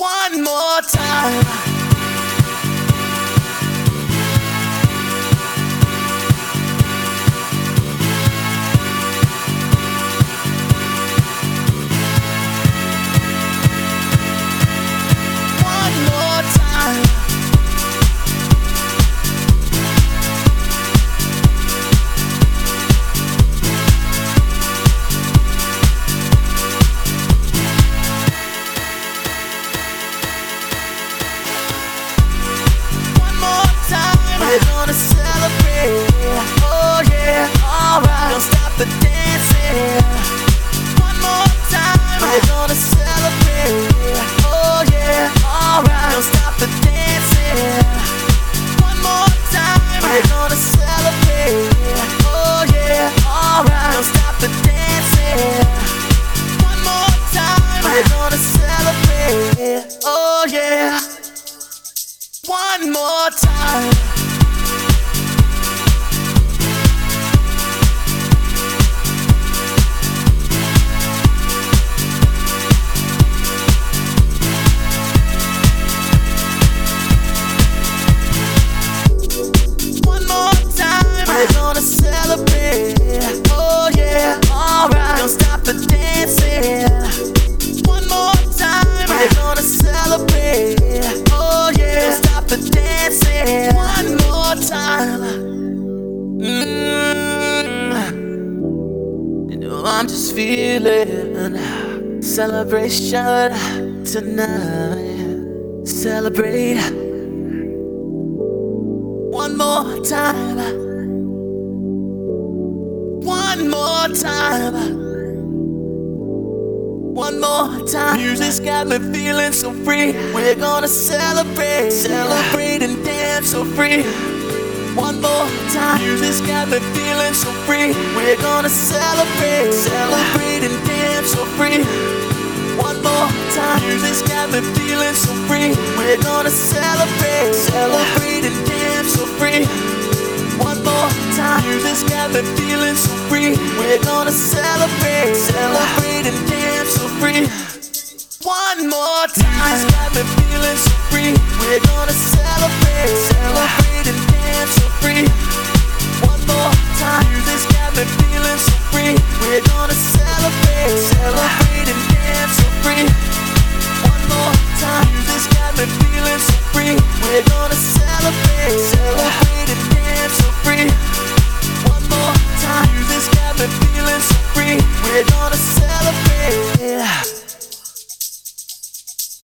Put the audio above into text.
One more time. One more time. We're gonna celebrate, oh yeah, alright. Don't stop the dancing. One more time. We're gonna celebrate, oh yeah, alright. Don't stop the dancing. One more time. We're gonna celebrate, oh yeah, alright. Don't stop the dancing. One more time. We're gonna celebrate, oh yeah. One more time. We're gonna celebrate, oh yeah, alright. Don't stop the dancing. One more time. We're gonna celebrate, oh yeah. Don't stop the dancing. One more time. You know I'm just feeling celebration tonight. Celebrate. One more time. One more time. One more time. Music's got me feeling so free. We're gonna celebrate, celebrate and dance so free. One more time. Music's got me feeling so free. We're gonna celebrate, celebrate and dance so free. One more time. Music's got me feeling so free. We're gonna celebrate, celebrate and dance so free. One more time. Music's got me feeling so free. We're gonna celebrate, celebrate and dance so free. One more time. Music's got me feeling so free. We're gonna celebrate, celebrate and dance so free. One more time. Music's got me feeling so free. We're gonna celebrate, celebrate and dance so free. One more time. Music's got me feeling so free. We're gonna